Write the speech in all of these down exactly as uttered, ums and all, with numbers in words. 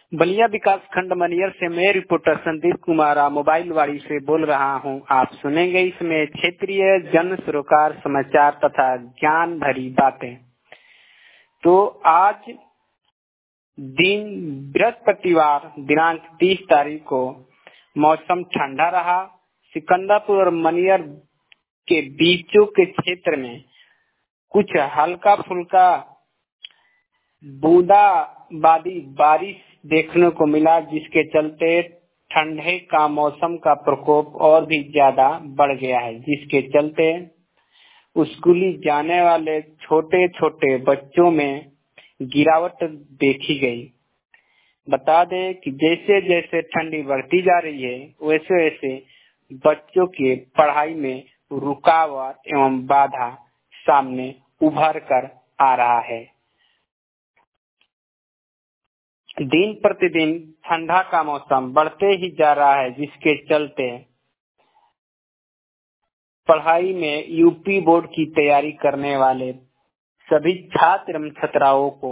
बलिया विकास खंड मनियर से मैं रिपोर्टर संदीप कुमार मोबाइल वाड़ी से बोल रहा हूं। आप सुनेंगे इसमें क्षेत्रीय जन सरोकार समाचार तथा ज्ञान भरी बातें। तो आज दिन बृहस्पतिवार दिनांक तीस तारीख को मौसम ठंडा रहा। सिकंदरपुर और मनियर के बीचों के क्षेत्र में कुछ हल्का फुल्का बूंदाबांदी बारिश देखने को मिला, जिसके चलते ठंडे का मौसम का प्रकोप और भी ज्यादा बढ़ गया है, जिसके चलते स्कूली जाने वाले छोटे छोटे बच्चों में गिरावट देखी गई। बता दें कि जैसे जैसे ठंडी बढ़ती जा रही है वैसे वैसे बच्चों के पढ़ाई में रुकावट एवं बाधा सामने उभर कर आ रहा है। दिन प्रतिदिन ठंडा का मौसम बढ़ते ही जा रहा है, जिसके चलते पढ़ाई में यूपी बोर्ड की तैयारी करने वाले सभी छात्र एवं छात्राओं को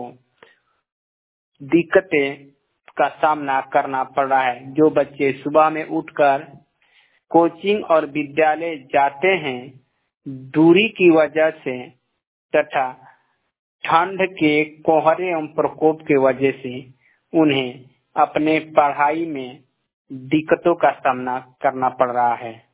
दिक्कतें का सामना करना पड़ रहा है। जो बच्चे सुबह में उठकर कोचिंग और विद्यालय जाते हैं, दूरी की वजह से तथा ठंड के कोहरे एवं प्रकोप की वजह से उन्हें अपने पढ़ाई में दिक्कतों का सामना करना पड़ रहा है।